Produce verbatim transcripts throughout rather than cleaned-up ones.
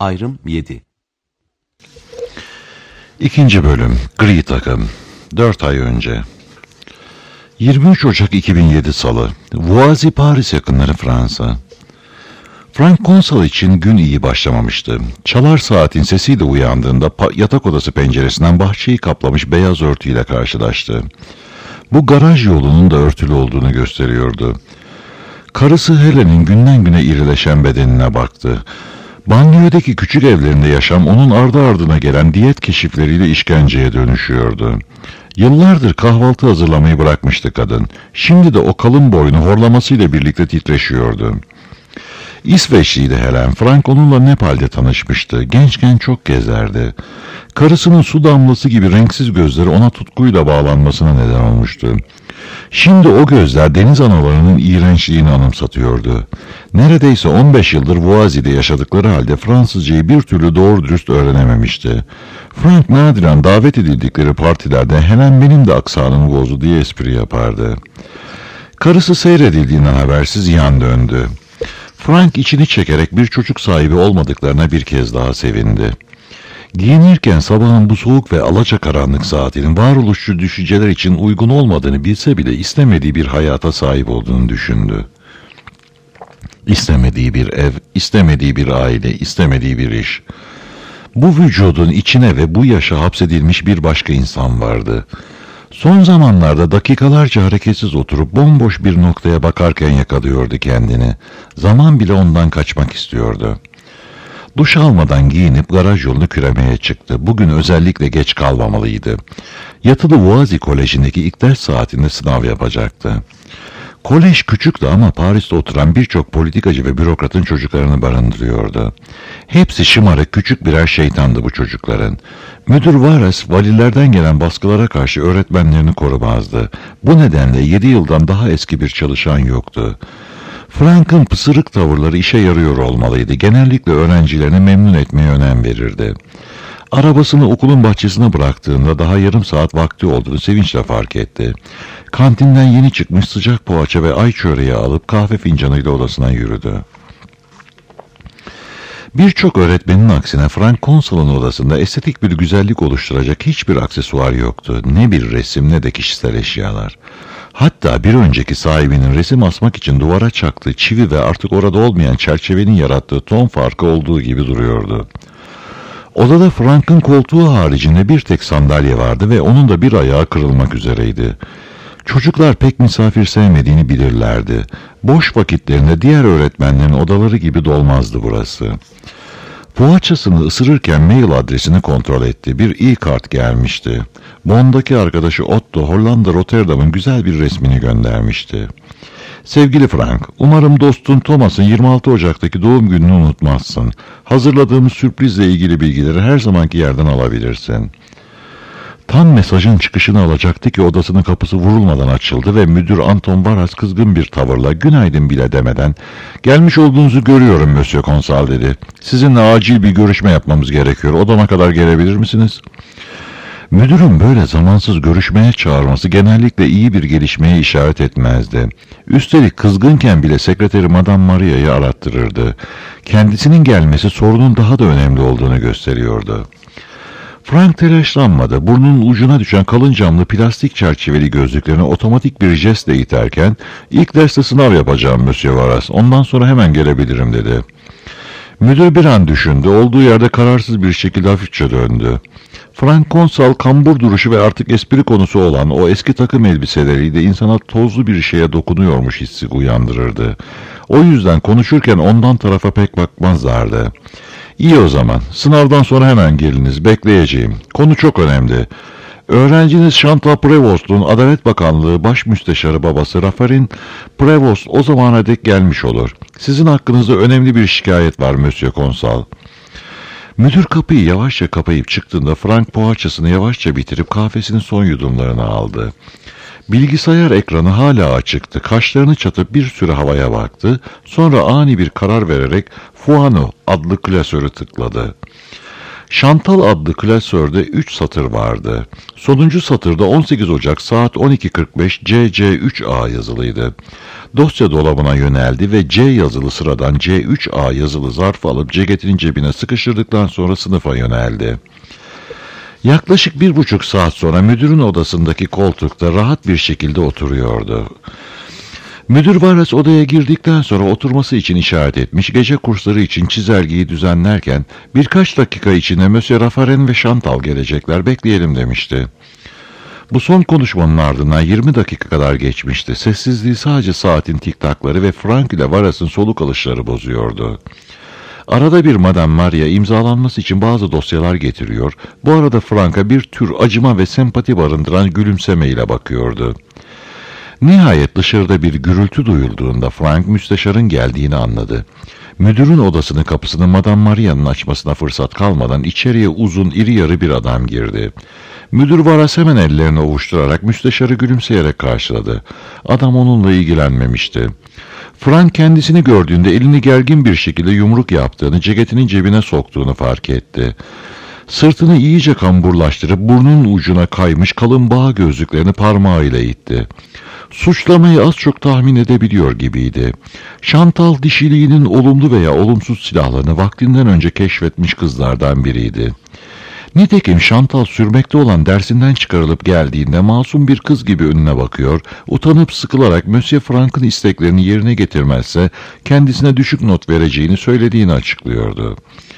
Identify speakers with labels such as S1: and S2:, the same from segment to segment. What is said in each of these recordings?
S1: Ayrım yedi.
S2: İkinci bölüm. Gri takım. Dört ay önce. yirmi üç Ocak iki bin yedi Salı. Voisy, Paris yakınları, Fransa. Frank Konsal için gün iyi başlamamıştı. Çalar saatin sesiyle uyandığında yatak odası penceresinden bahçeyi kaplamış beyaz örtüyle karşılaştı. Bu garaj yolunun da örtülü olduğunu gösteriyordu. Karısı Helen'in günden güne irileşen bedenine baktı. Banliyödeki küçük evlerinde yaşam onun ardı ardına gelen diyet keşifleriyle işkenceye dönüşüyordu. Yıllardır kahvaltı hazırlamayı bırakmıştı kadın. Şimdi de o kalın boynu horlamasıyla birlikte titreşiyordu. İsveçliydi Helen. Frank onunla Nepal'de tanışmıştı. Gençken çok gezerdi. Karısının su damlası gibi renksiz gözleri ona tutkuyla bağlanmasına neden olmuştu. Şimdi o gözler deniz analarının iğrençliğini anımsatıyordu. Neredeyse on beş yıldır Voisy'de yaşadıkları halde Fransızcayı bir türlü doğru dürüst öğrenememişti. Frank nadiren davet edildikleri partilerde Helen benim de aksanımı bozdu diye espri yapardı. Karısı seyredildiğinden habersiz yan döndü. Frank içini çekerek bir çocuk sahibi olmadıklarına bir kez daha sevindi. Giyinirken sabahın bu soğuk ve alacakaranlık saatinin varoluşçu düşünceler için uygun olmadığını bilse bile istemediği bir hayata sahip olduğunu düşündü. İstemediği bir ev, istemediği bir aile, istemediği bir iş. Bu vücudun içine ve bu yaşa hapsedilmiş bir başka insan vardı. Son zamanlarda dakikalarca hareketsiz oturup bomboş bir noktaya bakarken yakalıyordu kendini. Zaman bile ondan kaçmak istiyordu. Duş almadan giyinip garaj yolunu küremeye çıktı. Bugün özellikle geç kalmamalıydı. Yatılı Voisy Koleji'ndeki ilk ders saatinde sınav yapacaktı. Kolej küçüktü ama Paris'te oturan birçok politikacı ve bürokratın çocuklarını barındırıyordu. Hepsi şımarık küçük birer şeytandı bu çocukların. Müdür Vares valilerden gelen baskılara karşı öğretmenlerini korumazdı. Bu nedenle yedi yıldan daha eski bir çalışan yoktu. Frank'ın pısırık tavırları işe yarıyor olmalıydı. Genellikle öğrencilerini memnun etmeye önem verirdi. Arabasını okulun bahçesine bıraktığında daha yarım saat vakti olduğunu sevinçle fark etti. Kantinden yeni çıkmış sıcak poğaça ve ay çöreği alıp kahve fincanıyla odasına yürüdü. Birçok öğretmenin aksine Frank Konsal'ın odasında estetik bir güzellik oluşturacak hiçbir aksesuar yoktu. Ne bir resim ne de kişisel eşyalar. Hatta bir önceki sahibinin resim asmak için duvara çaktığı çivi ve artık orada olmayan çerçevenin yarattığı ton farkı olduğu gibi duruyordu. Odada Frank'ın koltuğu haricinde bir tek sandalye vardı ve onun da bir ayağı kırılmak üzereydi. Çocuklar pek misafir sevmediğini bilirlerdi. Boş vakitlerinde diğer öğretmenlerin odaları gibi dolmazdı burası. Poğaçasını ısırırken mail adresini kontrol etti. Bir e-kart gelmişti. Bond'daki arkadaşı Otto, Hollanda Rotterdam'ın güzel bir resmini göndermişti. Sevgili Frank, umarım dostun Thomas'ın yirmi altı Ocak'taki doğum gününü unutmazsın. Hazırladığımız sürprizle ilgili bilgileri her zamanki yerden alabilirsin. Tam mesajın çıkışını alacaktı ki odasının kapısı vurulmadan açıldı ve müdür Anton Barras kızgın bir tavırla günaydın bile demeden "Gelmiş olduğunuzu görüyorum Monsieur Konsal" dedi. "Sizinle acil bir görüşme yapmamız gerekiyor. Odama kadar gelebilir misiniz?" Müdürün böyle zamansız görüşmeye çağırması genellikle iyi bir gelişmeye işaret etmezdi. Üstelik kızgınken bile sekreteri Madame Maria'yı arattırırdı. Kendisinin gelmesi sorunun daha da önemli olduğunu gösteriyordu. Frank telaşlanmadı. Burnunun ucuna düşen kalın camlı plastik çerçeveli gözlüklerini otomatik bir jestle iterken "İlk derste sınav yapacağım Monsieur Varas. Ondan sonra hemen gelebilirim" dedi. Müdür bir an düşündü. Olduğu yerde kararsız bir şekilde hafifçe döndü. Frank Konsal kambur duruşu ve artık espri konusu olan o eski takım elbiseleriyle insana tozlu bir şeye dokunuyormuş hissi uyandırırdı. O yüzden konuşurken ondan tarafa pek bakmazlardı. "İyi o zaman. Sınavdan sonra hemen geliniz. Bekleyeceğim. Konu çok önemli. Öğrenciniz Chantal Prevost'un Adalet Bakanlığı Baş Müsteşarı babası Rafarin Prevost o zamana dek gelmiş olur. Sizin hakkınızda önemli bir şikayet var Monsieur Konsal." Müdür kapıyı yavaşça kapayıp çıktığında Frank poğaçasını yavaşça bitirip kahvesinin son yudumlarını aldı. Bilgisayar ekranı hala açıktı. Kaşlarını çatıp bir süre havaya baktı. Sonra ani bir karar vererek Fuano adlı klasörü tıkladı. Chantal adlı klasörde üç satır vardı. Sonuncu satırda on sekiz Ocak saat on iki kırk beş C C üç A yazılıydı. Dosya dolabına yöneldi ve C yazılı sıradan C üç A yazılı zarfı alıp ceketinin cebine sıkıştırdıktan sonra sınıfa yöneldi. Yaklaşık bir buçuk saat sonra müdürün odasındaki koltukta rahat bir şekilde oturuyordu. Müdür Varas odaya girdikten sonra oturması için işaret etmiş, gece kursları için çizelgeyi düzenlerken birkaç dakika içinde Monsieur Raffarin ve Chantal gelecekler, bekleyelim demişti. Bu son konuşmanın ardından yirmi dakika kadar geçmişti. Sessizliği sadece saatin tiktakları ve Frank ile Varas'ın soluk alışları bozuyordu. Arada bir Madame Maria imzalanması için bazı dosyalar getiriyor, bu arada Frank'a bir tür acıma ve sempati barındıran gülümsemeyle bakıyordu. Nihayet dışarıda bir gürültü duyulduğunda Frank müsteşarın geldiğini anladı. Müdürün odasının kapısını Madame Maria'nın açmasına fırsat kalmadan içeriye uzun, iri yarı bir adam girdi. Müdür Varas hemen ellerini ovuşturarak müsteşarı gülümseyerek karşıladı. Adam onunla ilgilenmemişti. Frank kendisini gördüğünde elini gergin bir şekilde yumruk yaptığını, ceketinin cebine soktuğunu fark etti. Sırtını iyice kamburlaştırıp burnunun ucuna kaymış kalın bağ gözlüklerini parmağıyla itti. Suçlamayı az çok tahmin edebiliyor gibiydi. Chantal dişiliğinin olumlu veya olumsuz silahlarını vaktinden önce keşfetmiş kızlardan biriydi. Nitekim Chantal sürmekte olan dersinden çıkarılıp geldiğinde masum bir kız gibi önüne bakıyor, utanıp sıkılarak Monsieur Frank'ın isteklerini yerine getirmezse kendisine düşük not vereceğini söylediğini açıklıyordu.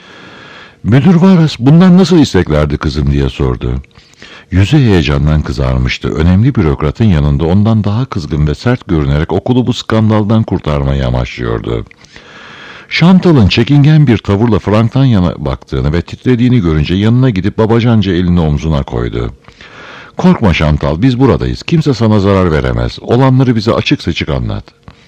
S2: Müdür Varas, bunlar nasıl isteklerdi kızım diye sordu. Yüzü heyecandan kızarmıştı. Önemli bürokratın yanında ondan daha kızgın ve sert görünerek okulu bu skandaldan kurtarmayı amaçlıyordu. Chantal'ın çekingen bir tavırla Frank'tan yana baktığını ve titrediğini görünce yanına gidip babacanca elini omzuna koydu. "Korkma Chantal, biz buradayız. Kimse sana zarar veremez. Olanları bize açık seçik anlat."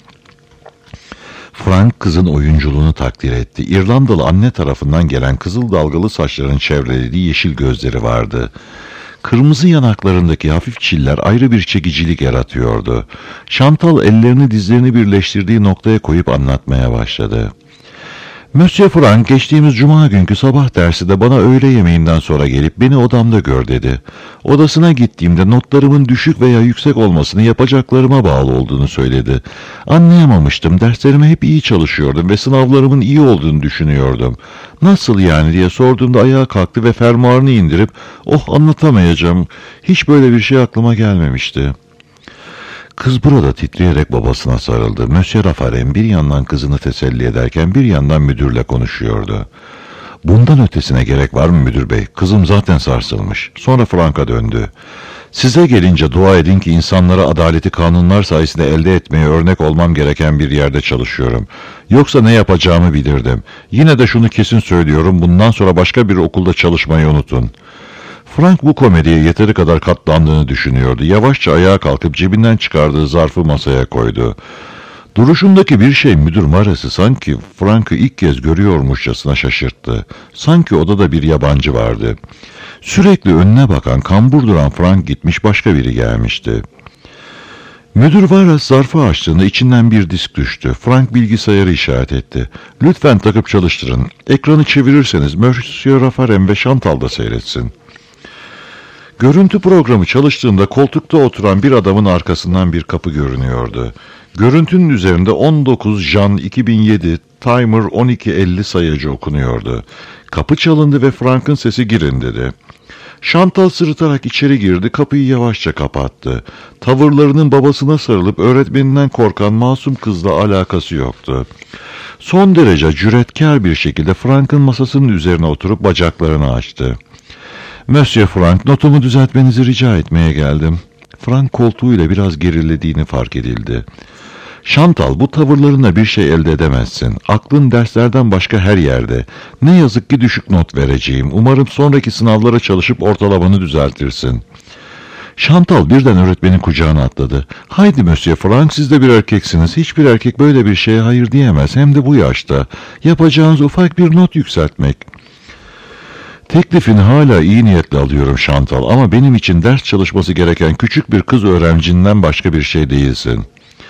S2: Frank kızın oyunculuğunu takdir etti. İrlandalı anne tarafından gelen kızıl dalgalı saçların çevrelediği yeşil gözleri vardı. Kırmızı yanaklarındaki hafif çiller ayrı bir çekicilik yaratıyordu. Chantal ellerini dizlerini birleştirdiği noktaya koyup anlatmaya başladı. "Monsieur Frank geçtiğimiz cuma günkü sabah dersi de bana öğle yemeğinden sonra gelip beni odamda gör dedi. Odasına gittiğimde notlarımın düşük veya yüksek olmasını yapacaklarıma bağlı olduğunu söyledi. Anlayamamıştım, derslerime hep iyi çalışıyordum ve sınavlarımın iyi olduğunu düşünüyordum. Nasıl yani diye sorduğumda ayağa kalktı ve fermuarını indirip oh anlatamayacağım, hiç böyle bir şey aklıma gelmemişti." Kız burada titreyerek babasına sarıldı. Monsieur Raffarin bir yandan kızını teselli ederken bir yandan müdürle konuşuyordu. "Bundan ötesine gerek var mı müdür bey? Kızım zaten sarsılmış." Sonra Frank'a döndü. "Size gelince dua edin ki insanlara adaleti kanunlar sayesinde elde etmeye örnek olmam gereken bir yerde çalışıyorum. Yoksa ne yapacağımı bilirdim. Yine de şunu kesin söylüyorum, bundan sonra başka bir okulda çalışmayı unutun." Frank bu komediye yeteri kadar katlandığını düşünüyordu. Yavaşça ayağa kalkıp cebinden çıkardığı zarfı masaya koydu. Duruşundaki bir şey müdür Varas'ı sanki Frank'ı ilk kez görüyormuşçasına şaşırttı. Sanki odada bir yabancı vardı. Sürekli önüne bakan, kambur duran Frank gitmiş, başka biri gelmişti. Müdür Varas zarfı açtığında içinden bir disk düştü. Frank bilgisayarı işaret etti. "Lütfen takıp çalıştırın. Ekranı çevirirseniz Monsieur Raffarin ve Chantal da seyretsin." Görüntü programı çalıştığında koltukta oturan bir adamın arkasından bir kapı görünüyordu. Görüntünün üzerinde on dokuz Jan iki bin yedi Timer on iki elli sayacı okunuyordu. Kapı çalındı ve Frank'ın sesi "Girin" dedi. Chantal sırıtarak içeri girdi, kapıyı yavaşça kapattı. Tavırlarının babasına sarılıp öğretmeninden korkan masum kızla alakası yoktu. Son derece cüretkar bir şekilde Frank'ın masasının üzerine oturup bacaklarını açtı. "Monsieur Frank, notumu düzeltmenizi rica etmeye geldim." Frank koltuğuyla biraz gerilediğini fark edildi. "Chantal, bu tavırlarına bir şey elde edemezsin. Aklın derslerden başka her yerde. Ne yazık ki düşük not vereceğim. Umarım sonraki sınavlara çalışıp ortalamanı düzeltirsin." Chantal birden öğretmenin kucağına atladı. "Haydi Monsieur Frank, siz de bir erkeksiniz. Hiçbir erkek böyle bir şeye hayır diyemez. Hem de bu yaşta. Yapacağınız ufak bir not yükseltmek." "Teklifini hala iyi niyetle alıyorum Chantal, ama benim için ders çalışması gereken küçük bir kız öğrencinden başka bir şey değilsin."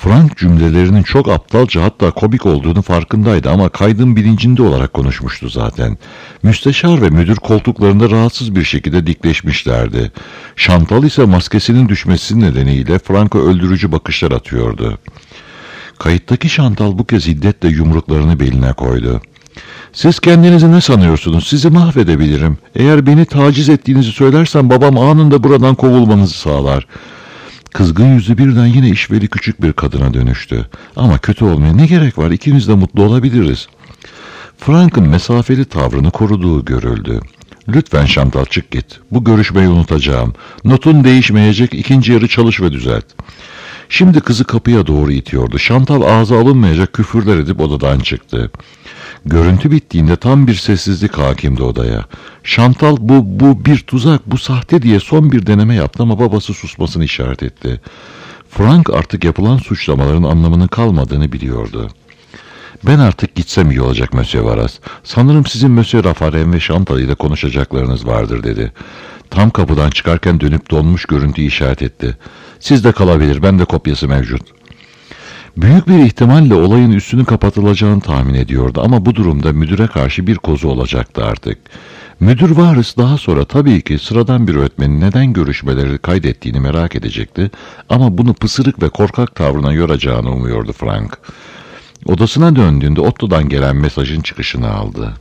S2: Frank cümlelerinin çok aptalca, hatta komik olduğunu farkındaydı ama kaydın bilincinde olarak konuşmuştu zaten. Müsteşar ve müdür koltuklarında rahatsız bir şekilde dikleşmişlerdi. Chantal ise maskesinin düşmesi nedeniyle Frank'a öldürücü bakışlar atıyordu. Kayıttaki Chantal bu kez hiddetle yumruklarını beline koydu. "Siz kendinizi ne sanıyorsunuz? Sizi mahvedebilirim. Eğer beni taciz ettiğinizi söylersem babam anında buradan kovulmanızı sağlar." Kızgın yüzü birden yine işveli küçük bir kadına dönüştü. "Ama kötü olmaya ne gerek var? İkimiz de mutlu olabiliriz." Frank'ın mesafeli tavrını koruduğu görüldü. "Lütfen Chantal, çık git. Bu görüşmeyi unutacağım. Notun değişmeyecek, ikinci yarı çalış ve düzelt." Şimdi kızı kapıya doğru itiyordu. Chantal ağza alınmayacak küfürler edip odadan çıktı. Görüntü bittiğinde tam bir sessizlik hakimdi odaya. Chantal bu, bu bir tuzak, bu sahte diye son bir deneme yaptı ama babası susmasını işaret etti. Frank artık yapılan suçlamaların anlamının kalmadığını biliyordu. "Ben artık gitsem iyi olacak Monsieur Varas. Sanırım sizin Monsieur Raffarin ve Chantal ile konuşacaklarınız vardır," dedi. Tam kapıdan çıkarken dönüp donmuş görüntüyü işaret etti. "Sizde kalabilir, bende kopyası mevcut." Büyük bir ihtimalle olayın üstünün kapatılacağını tahmin ediyordu ama bu durumda müdüre karşı bir kozu olacaktı artık. Müdür Varis daha sonra tabii ki sıradan bir öğretmenin neden görüşmeleri kaydettiğini merak edecekti ama bunu pısırık ve korkak tavrına yoracağını umuyordu Frank. Odasına döndüğünde Otto'dan gelen mesajın çıkışını aldı.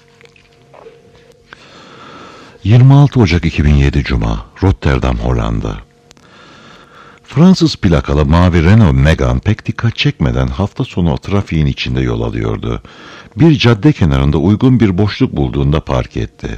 S2: yirmi altı Ocak iki bin yedi Cuma, Rotterdam, Hollanda. Fransız plakalı mavi Renault Megane pek dikkat çekmeden hafta sonu trafiğin içinde yol alıyordu. Bir cadde kenarında uygun bir boşluk bulduğunda park etti.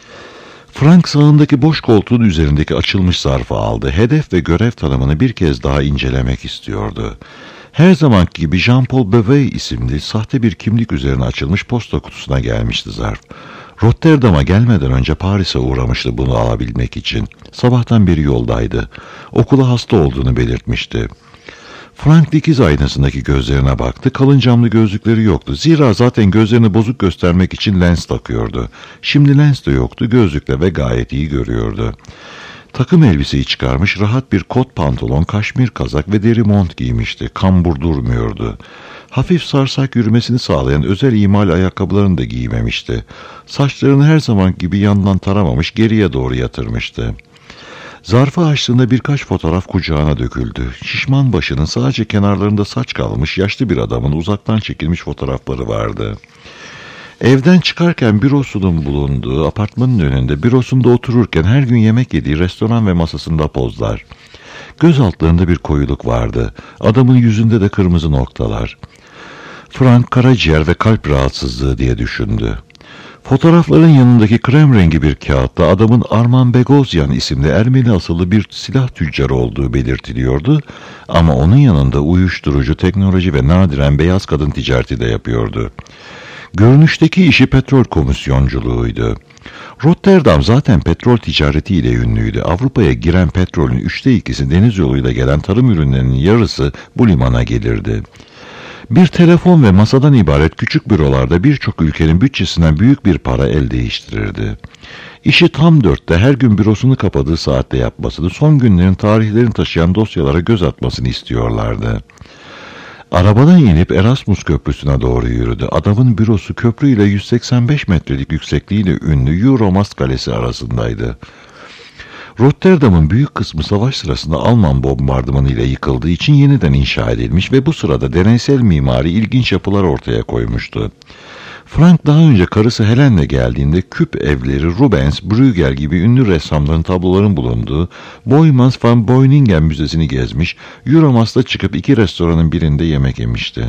S2: Frank sağındaki boş koltuğun üzerindeki açılmış zarfı aldı. Hedef ve görev tanımını bir kez daha incelemek istiyordu. Her zamanki gibi Jean-Paul Beuvet isimli sahte bir kimlik üzerine açılmış posta kutusuna gelmişti zarf. Rotterdam'a gelmeden önce Paris'e uğramıştı bunu alabilmek için. Sabahtan beri yoldaydı. Okula hasta olduğunu belirtmişti. Frank dikiz aynasındaki gözlerine baktı. Kalın camlı gözlükleri yoktu. Zira zaten gözlerini bozuk göstermek için lens takıyordu. Şimdi lens de yoktu. Gözlükle ve gayet iyi görüyordu. Takım elbiseyi çıkarmış, rahat bir kot pantolon, kaşmir kazak ve deri mont giymişti. Kambur durmuyordu. Hafif sarsak yürümesini sağlayan özel imal ayakkabılarını da giymemişti. Saçlarını her zaman gibi yandan taramamış, geriye doğru yatırmıştı. Zarfı açtığında birkaç fotoğraf kucağına döküldü. Şişman başının sadece kenarlarında saç kalmış yaşlı bir adamın uzaktan çekilmiş fotoğrafları vardı. Evden çıkarken bürosunun bulunduğu apartmanın önünde, bürosunda otururken her gün yemek yediği restoran ve masasında pozlar. Göz altlarında bir koyuluk vardı. Adamın yüzünde de kırmızı noktalar. Frank karaciğer ve kalp rahatsızlığı diye düşündü. Fotoğrafların yanındaki krem rengi bir kağıtta adamın Arman Begosyan isimli Ermeni asıllı bir silah tüccarı olduğu belirtiliyordu ama onun yanında uyuşturucu, teknoloji ve nadiren beyaz kadın ticareti de yapıyordu. Görünüşteki işi petrol komisyonculuğuydu. Rotterdam zaten petrol ticaretiyle ünlüydü. Avrupa'ya giren petrolün üçte ikisi deniz yoluyla gelen tarım ürünlerinin yarısı bu limana gelirdi. Bir telefon ve masadan ibaret küçük bürolarda birçok ülkenin bütçesinden büyük bir para el değiştirirdi. İşi tam dörtte her gün bürosunu kapadığı saatte yapmasını, son günlerin tarihlerini taşıyan dosyalara göz atmasını istiyorlardı. Arabadan inip Erasmus Köprüsü'ne doğru yürüdü. Adamın bürosu köprüyle yüz seksen beş metrelik yüksekliğiyle ünlü Euromast Kalesi arasındaydı. Rotterdam'ın büyük kısmı savaş sırasında Alman bombardımanı ile yıkıldığı için yeniden inşa edilmiş ve bu sırada deneysel mimari ilginç yapılar ortaya koymuştu. Frank daha önce karısı Helen'le geldiğinde küp evleri Rubens, Bruegel gibi ünlü ressamların tabloların bulunduğu Boymans van Beuningen Müzesi'ni gezmiş, Euromast'a çıkıp iki restoranın birinde yemek yemişti.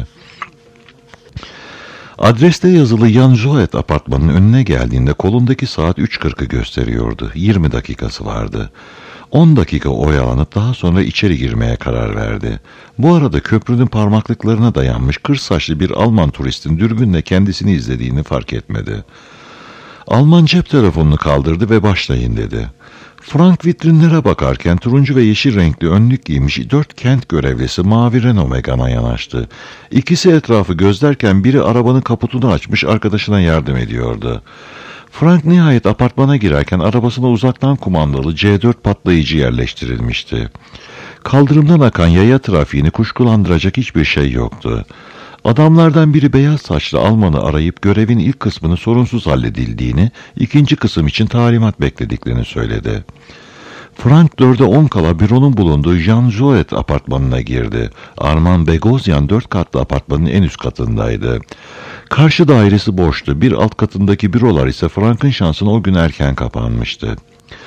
S2: Adreste yazılı Jan Joet apartmanının önüne geldiğinde kolundaki saat üç kırkı gösteriyordu. yirmi dakikası vardı. on dakika oyalanıp daha sonra içeri girmeye karar verdi. Bu arada köprünün parmaklıklarına dayanmış kır saçlı bir Alman turistin dürbünle kendisini izlediğini fark etmedi. Alman cep telefonunu kaldırdı ve başlayın dedi. Frank vitrinlere bakarken turuncu ve yeşil renkli önlük giymiş dört kent görevlisi mavi Renault Megane'a yanaştı. İkisi etrafı gözlerken biri arabanın kaputunu açmış arkadaşına yardım ediyordu. Frank nihayet apartmana girerken arabasına uzaktan kumandalı C dört patlayıcı yerleştirilmişti. Kaldırımdan akan yaya trafiğini kuşkulandıracak hiçbir şey yoktu. Adamlardan biri beyaz saçlı Alman'ı arayıp görevin ilk kısmını sorunsuz halledildiğini, ikinci kısım için talimat beklediklerini söyledi. Frank dörde on kala büronun bulunduğu Jean Jouet apartmanına girdi. Armand Bogosian dört katlı apartmanın en üst katındaydı. Karşı dairesi boştu. Bir alt katındaki bürolar ise Frank'ın şansına o gün erken kapanmıştı.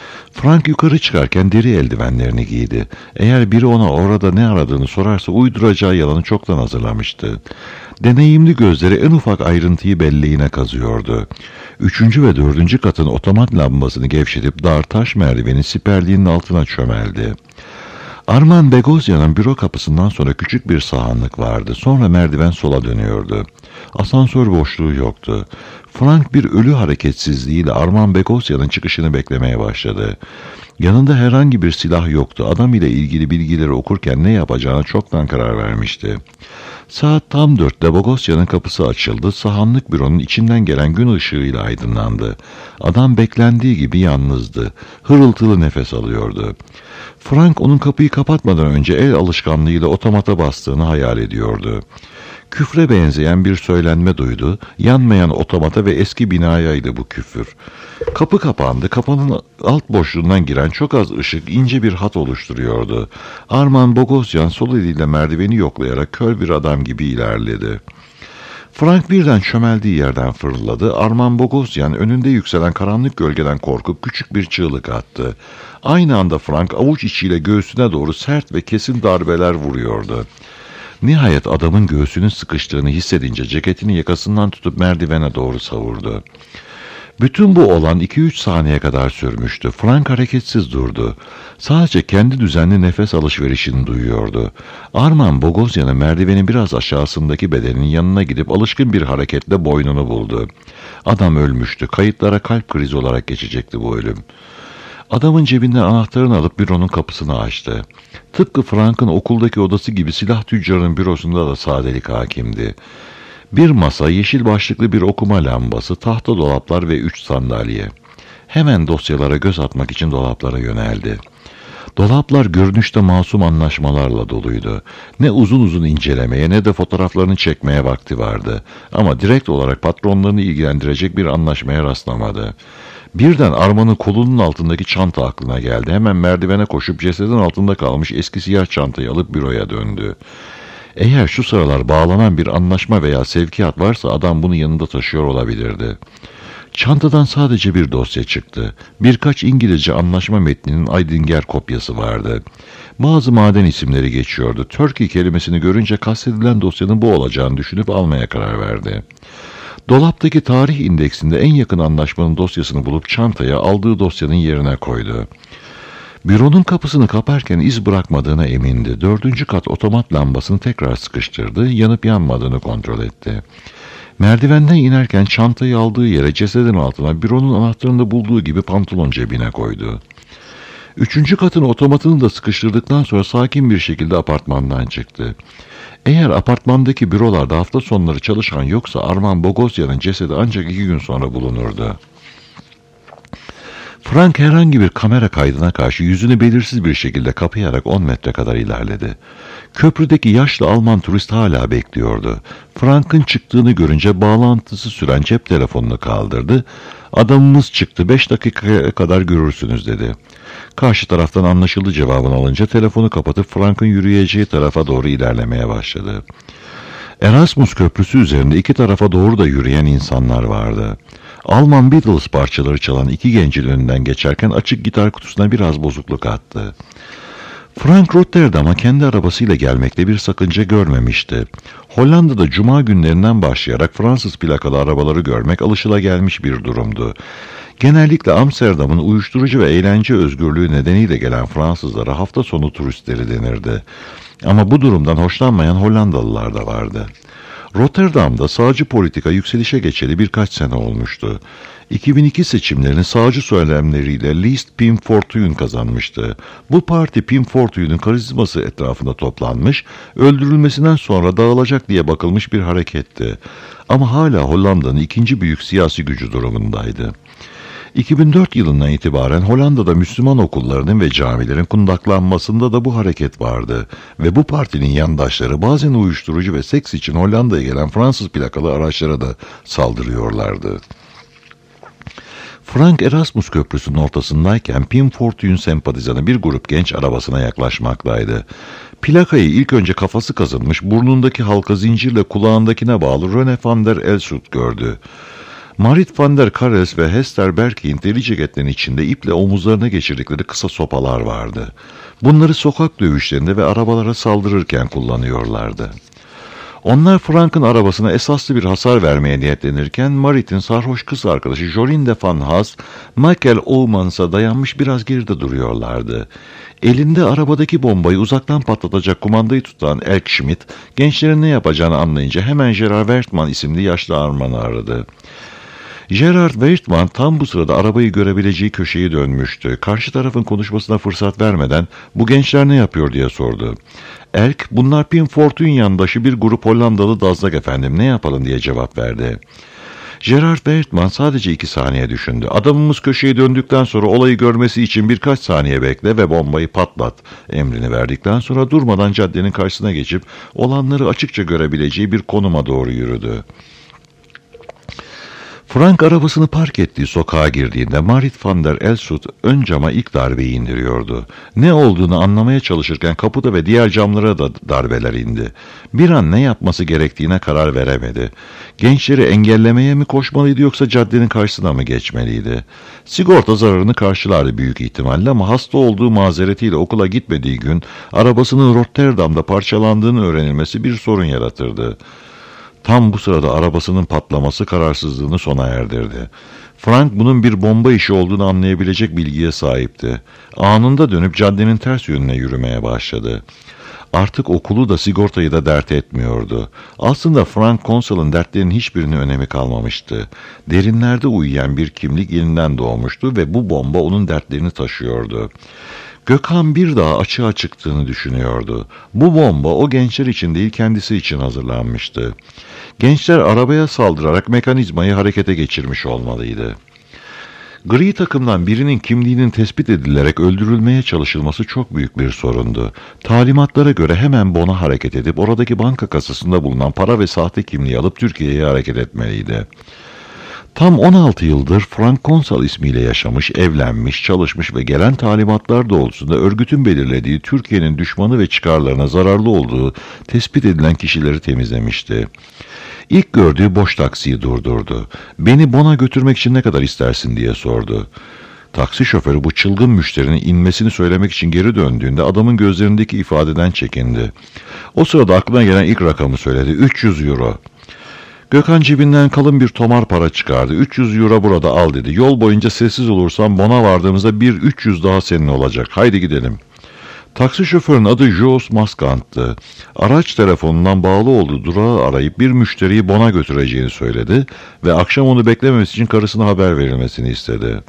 S2: Frank yukarı çıkarken deri eldivenlerini giydi. Eğer biri ona orada ne aradığını sorarsa uyduracağı yalanı çoktan hazırlamıştı. Deneyimli gözleri en ufak ayrıntıyı belleğine kazıyordu. Üçüncü ve dördüncü katın otomat lambasını gevşetip dar taş merdivenin siperliğinin altına çömeldi. Armand Bogosian'ın büro kapısından sonra küçük bir sahanlık vardı. Sonra merdiven sola dönüyordu. Asansör boşluğu yoktu. Frank bir ölü hareketsizliğiyle Armand Bogosian'ın çıkışını beklemeye başladı. Yanında herhangi bir silah yoktu. Adam ile ilgili bilgileri okurken ne yapacağına çoktan karar vermişti. Saat tam dörtte Bogosian'ın kapısı açıldı. Sahanlık büronun içinden gelen gün ışığıyla aydınlandı. Adam beklendiği gibi yalnızdı. Hırıltılı nefes alıyordu. Frank onun kapıyı kapatmadan önce el alışkanlığıyla otomata bastığını hayal ediyordu. Küfre benzeyen bir söylenme duydu. Yanmayan otomata ve eski binayaydı bu küfür. Kapı kapandı. Kapının alt boşluğundan giren çok az ışık ince bir hat oluşturuyordu. Armand Bogosian sol eliyle merdiveni yoklayarak kör bir adam gibi ilerledi. Frank birden çömeldiği yerden fırladı. Armand Bogosian önünde yükselen karanlık gölgeden korkup küçük bir çığlık attı. Aynı anda Frank avuç içiyle göğsüne doğru sert ve kesin darbeler vuruyordu. Nihayet adamın göğsünün sıkıştığını hissedince ceketini yakasından tutup merdivene doğru savurdu. Bütün bu olan iki üç saniye kadar sürmüştü. Frank hareketsiz durdu. Sadece kendi düzenli nefes alışverişini duyuyordu. Armand Bogosian'ın merdivenin biraz aşağısındaki bedeninin yanına gidip alışkın bir hareketle boynunu buldu. Adam ölmüştü. Kayıtlara kalp krizi olarak geçecekti bu ölüm. Adamın cebinden anahtarını alıp büronun kapısını açtı. Tıpkı Frank'ın okuldaki odası gibi silah tüccarının bürosunda da sadelik hakimdi. Bir masa, yeşil başlıklı bir okuma lambası, tahta dolaplar ve üç sandalye. Hemen dosyalara göz atmak için dolaplara yöneldi. Dolaplar görünüşte masum anlaşmalarla doluydu. Ne uzun uzun incelemeye ne de fotoğraflarını çekmeye vakti vardı. Ama direkt olarak patronlarını ilgilendirecek bir anlaşmaya rastlamadı. Birden Armand'ın kolunun altındaki çanta aklına geldi. Hemen merdivene koşup cesedin altında kalmış eski siyah çantayı alıp büroya döndü. Eğer şu sıralar bağlanan bir anlaşma veya sevkiyat varsa adam bunu yanında taşıyor olabilirdi. Çantadan sadece bir dosya çıktı. Birkaç İngilizce anlaşma metninin Aydinger kopyası vardı. Bazı maden isimleri geçiyordu. Turkey kelimesini görünce kastedilen dosyanın bu olacağını düşünüp almaya karar verdi. Dolaptaki tarih indeksinde en yakın anlaşmanın dosyasını bulup çantaya aldığı dosyanın yerine koydu. Büronun kapısını kaparken iz bırakmadığına emindi. Dördüncü kat otomat lambasını tekrar sıkıştırdı, yanıp yanmadığını kontrol etti. Merdivenden inerken çantayı aldığı yere cesedin altına büronun anahtarını bulduğu gibi pantolon cebine koydu. Üçüncü katın otomatını da sıkıştırdıktan sonra sakin bir şekilde apartmandan çıktı. Eğer apartmandaki bürolarda hafta sonları çalışan yoksa Armand Bogosian'ın cesedi ancak iki gün sonra bulunurdu. Frank herhangi bir kamera kaydına karşı yüzünü belirsiz bir şekilde kapayarak on metre kadar ilerledi. Köprüdeki yaşlı Alman turist hala bekliyordu. Frank'ın çıktığını görünce bağlantısı süren cep telefonunu kaldırdı. Adamımız çıktı, beş dakikaya kadar görürsünüz dedi. Karşı taraftan anlaşıldı cevabını alınca telefonu kapatıp Frank'ın yürüyeceği tarafa doğru ilerlemeye başladı. Erasmus Köprüsü üzerinde iki tarafa doğru da yürüyen insanlar vardı. Alman Beatles parçaları çalan iki gencin önünden geçerken açık gitar kutusuna biraz bozukluk attı. Frank Rotterdam'a kendi arabasıyla gelmekte bir sakınca görmemişti. Hollanda'da cuma günlerinden başlayarak Fransız plakalı arabaları görmek alışılagelmiş bir durumdu. Genellikle Amsterdam'ın uyuşturucu ve eğlence özgürlüğü nedeniyle gelen Fransızlara hafta sonu turistleri denirdi. Ama bu durumdan hoşlanmayan Hollandalılar da vardı. Rotterdam'da sağcı politika yükselişe geçeli birkaç sene olmuştu. iki bin iki seçimlerini sağcı söylemleriyle List Pim Fortuyn kazanmıştı. Bu parti Pim Fortuyn'un karizması etrafında toplanmış, öldürülmesinden sonra dağılacak diye bakılmış bir hareketti. Ama hala Hollanda'nın ikinci büyük siyasi gücü durumundaydı. iki bin dört yılından itibaren Hollanda'da Müslüman okullarının ve camilerin kundaklanmasında da bu hareket vardı ve bu partinin yandaşları bazen uyuşturucu ve seks için Hollanda'ya gelen Fransız plakalı araçlara da saldırıyorlardı. Frank Erasmus Köprüsü'nün ortasındayken Pim Fortuyn sempatizanı bir grup genç arabasına yaklaşmaktaydı. Plakayı ilk önce kafası kazınmış, burnundaki halka zincirle kulağındakine bağlı Rene van der Elsut gördü. Marit van der Karels ve Hester Berkey'in deri ceketlerin içinde iple omuzlarına geçirdikleri kısa sopalar vardı. Bunları sokak dövüşlerinde ve arabalara saldırırken kullanıyorlardı. Onlar Frank'ın arabasına esaslı bir hasar vermeye niyetlenirken Marit'in sarhoş kız arkadaşı Jolinde van Haas, Michael Omans'a dayanmış biraz geride duruyorlardı. Elinde arabadaki bombayı uzaktan patlatacak kumandayı tutan Elk Schmidt, gençlerin ne yapacağını anlayınca hemen Gerard Wertmann isimli yaşlı Arman'ı aradı. Gerard Wertmann tam bu sırada arabayı görebileceği köşeyi dönmüştü. Karşı tarafın konuşmasına fırsat vermeden bu gençler ne yapıyor diye sordu. Elk, bunlar Pim Fortuyn yandaşı bir grup Hollandalı dazlak efendim, ne yapalım diye cevap verdi. Gerard Wertmann sadece iki saniye düşündü. Adamımız köşeyi döndükten sonra olayı görmesi için birkaç saniye bekle ve bombayı patlat emrini verdikten sonra durmadan caddenin karşısına geçip olanları açıkça görebileceği bir konuma doğru yürüdü. Frank arabasını park ettiği sokağa girdiğinde Marit van der Elsut ön cama ilk darbeyi indiriyordu. Ne olduğunu anlamaya çalışırken kapıda ve diğer camlara da darbeler indi. Bir an ne yapması gerektiğine karar veremedi. Gençleri engellemeye mi koşmalıydı yoksa caddenin karşısına mı geçmeliydi? Sigorta zararını karşılardı büyük ihtimalle ama hasta olduğu mazeretiyle okula gitmediği gün arabasının Rotterdam'da parçalandığını öğrenilmesi bir sorun yaratırdı. Tam bu sırada arabasının patlaması kararsızlığını sona erdirdi. Frank bunun bir bomba işi olduğunu anlayabilecek bilgiye sahipti. Anında dönüp caddenin ters yönüne yürümeye başladı. Artık okulu da sigortayı da dert etmiyordu. Aslında Frank Consol'un dertlerinin hiçbirinin önemi kalmamıştı. Derinlerde uyuyan bir kimlik yeniden doğmuştu ve bu bomba onun dertlerini taşıyordu. Gökhan bir daha açığa çıktığını düşünüyordu. Bu bomba o gençler için değil kendisi için hazırlanmıştı. Gençler arabaya saldırarak mekanizmayı harekete geçirmiş olmalıydı. Gri takımdan birinin kimliğinin tespit edilerek öldürülmeye çalışılması çok büyük bir sorundu. Talimatlara göre hemen Bonn'a hareket edip oradaki banka kasasında bulunan para ve sahte kimliği alıp Türkiye'ye hareket etmeliydi. Tam on altı yıldır Frank Konsal ismiyle yaşamış, evlenmiş, çalışmış ve gelen talimatlar doğrultusunda örgütün belirlediği Türkiye'nin düşmanı ve çıkarlarına zararlı olduğu tespit edilen kişileri temizlemişti. İlk gördüğü boş taksiyi durdurdu. Beni Bonn'a götürmek için ne kadar istersin diye sordu. Taksi şoförü bu çılgın müşterinin inmesini söylemek için geri döndüğünde adamın gözlerindeki ifadeden çekindi. O sırada aklına gelen ilk rakamı söyledi. üç yüz euro. Gökhan cebinden kalın bir tomar para çıkardı. üç yüz euro burada al dedi. Yol boyunca sessiz olursan Bonn'a vardığımızda bir üç yüz daha senin olacak. Haydi gidelim. Taksi şoförünün adı Jos Maskant'tı. Araç telefonundan bağlı olduğu durağı arayıp bir müşteriyi Bonn'a götüreceğini söyledi ve akşam onu beklememesi için karısına haber verilmesini istedi.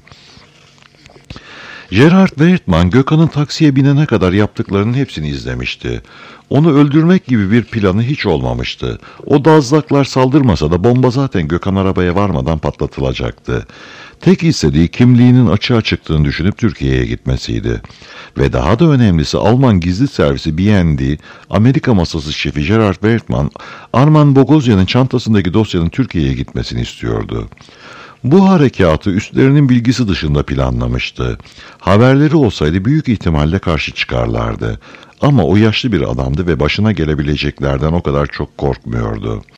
S2: Gerard Wertmann, Gökhan'ın taksiye binene kadar yaptıklarının hepsini izlemişti. Onu öldürmek gibi bir planı hiç olmamıştı. O dazlaklar saldırmasa da bomba zaten Gökhan arabaya varmadan patlatılacaktı. Tek istediği kimliğinin açığa çıktığını düşünüp Türkiye'ye gitmesiydi. Ve daha da önemlisi Alman gizli servisi B and D, Amerika masası şefi Gerard Wertmann, Arman Bogosian'ın çantasındaki dosyanın Türkiye'ye gitmesini istiyordu. Bu harekatı üstlerinin bilgisi dışında planlamıştı. Haberleri olsaydı büyük ihtimalle karşı çıkarlardı. Ama o yaşlı bir adamdı ve başına gelebileceklerden o kadar çok korkmuyordu.